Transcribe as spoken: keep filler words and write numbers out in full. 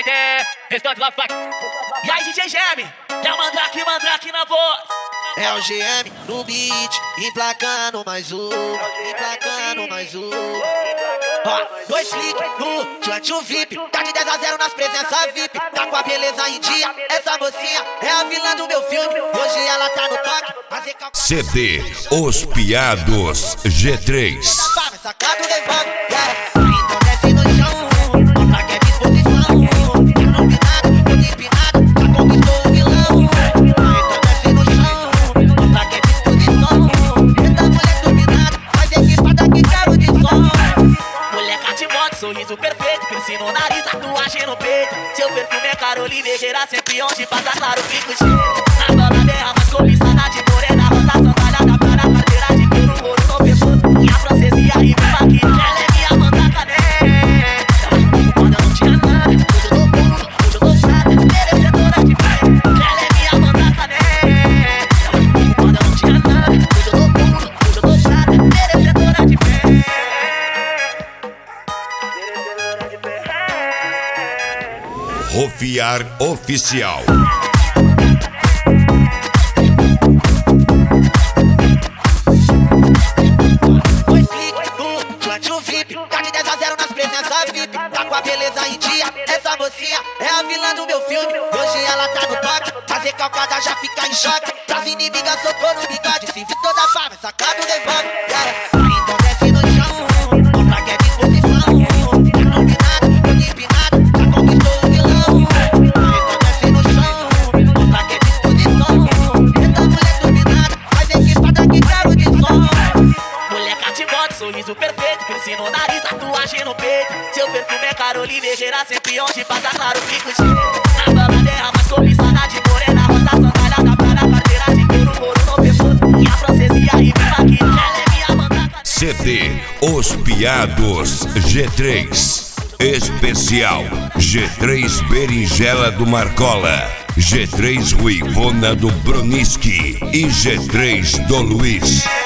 D, restante lá vai. E aí, D J Geme, quer mandrake, mandrake na voz. É o G M no beat, emplacando mais um, emplacando mais um. Ó, dois cliques no Tchantchu V I P, tá de dez a zero nas presenças V I P. Tá com a beleza em dia, essa mocinha é a vilã do meu filme. Hoje ela tá no toque. C D Os Piados G três. Sacado levando, yeah. Então desce no chão, mostra que é disposição. Tá combinado, tô empinado, já conquistou o vilão. Então desce no chão, mostra que é disposição. Eita mulher dominada, faz equipada que carro de som. Mulher cativante, sorriso perfeito, piercing no nariz, tatuagem no peito. Seu perfume é Caroline Herrera, sempre onde passa claro fica o cheiro. Na balada é a mais cobiçada de morena, rosa sandália para a carteira de couro, ouro no pescoço. Minha francesa e a rima aqui, ela é minha mandracané. Quando eu não tinha nada, hoje eu tô puro, hoje eu tô chata, merecedora de fé. Ela é minha mandracané. Quando eu não tinha nada, hoje eu tô puro, hoje eu tô chata, merecedora de fé. Rofiar Oficial. Dois cliques no Tchantchu V I P, tá de dez a zero nas presenças V I P. Tá com a beleza em dia, essa mocinha é a vilã do meu filme. Hoje ela tá no toque, fazer calcada já fica em choque. Pras inimigas soltou no bigode, se vi toda a farra, sacado levando, yeah. Então desce no chão, mostra que é disposição. Tá combinado, tô empinado, já conquistou o vilão. Então desce no chão, mostra que é disposição. Eita mulher dominada, faz equipada que carro de som. Mulher cativante, sorriso perfeito, piercing no nariz, tatuagem no peito. Seu perfume é Caroline Herrera, sempre onde passa claro fica o cheiro. Na balada é a mais cobiçada de morena, rosa sandália para a carteira de couro, ouro no pescoço. Minha francesa e a rima aqui, ela é minha mandraca. C D Os Piados G três. Especial G três Berinjela do Marcola, G três Ruivona do Broniski e G três do Luiz.